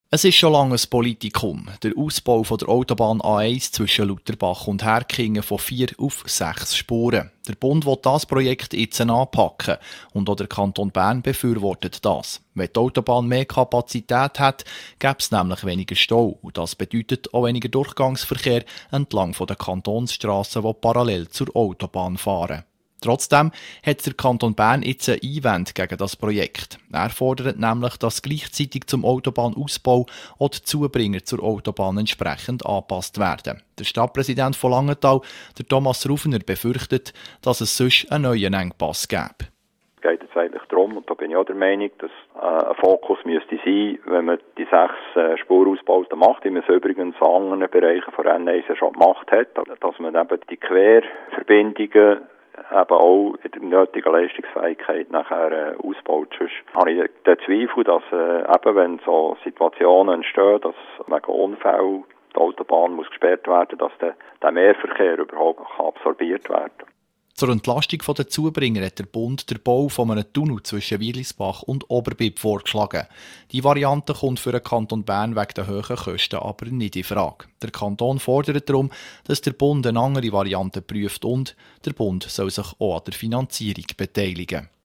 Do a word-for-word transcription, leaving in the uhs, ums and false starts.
Es ist schon lange ein Politikum. Der Ausbau von der Autobahn A eins zwischen Lutherbach und Herkingen von vier auf sechs Spuren. Der Bund will das Projekt jetzt anpacken und auch der Kanton Bern befürwortet das. Wenn die Autobahn mehr Kapazität hat, gäbe es nämlich weniger Stau. Und das bedeutet auch weniger Durchgangsverkehr entlang der Kantonsstrassen, die parallel zur Autobahn fahren. Trotzdem hat der Kanton Bern jetzt einen Einwand gegen das Projekt. Er fordert nämlich, dass gleichzeitig zum Autobahnausbau auch die Zubringer zur Autobahn entsprechend angepasst werden. Der Stadtpräsident von Langenthal, der Thomas Rufener, befürchtet, dass es sonst einen neuen Engpass gäbe. Es geht jetzt eigentlich darum, und da bin ich auch der Meinung, dass äh, ein Fokus müsste sein, wenn man die sechs äh, Spurausbauten macht, wie man es übrigens in anderen Bereichen von N eins schon gemacht hat, dass man eben die Querverbindungen eben auch in der nötigen Leistungsfähigkeit nachher äh, ausbaut. Sonst habe ich den Zweifel, dass äh, eben, wenn so Situationen entstehen, dass wegen Unfällen die Autobahn muss gesperrt werden, dass der, der Mehrverkehr überhaupt absorbiert werden kann. Zur Entlastung der Zubringer hat der Bund den Bau von einem Tunnel zwischen Wielisbach und Oberbib vorgeschlagen. Die Variante kommt für den Kanton Bern wegen der hohen Kosten aber nicht in Frage. Der Kanton fordert darum, dass der Bund eine andere Variante prüft und der Bund soll sich auch an der Finanzierung beteiligen.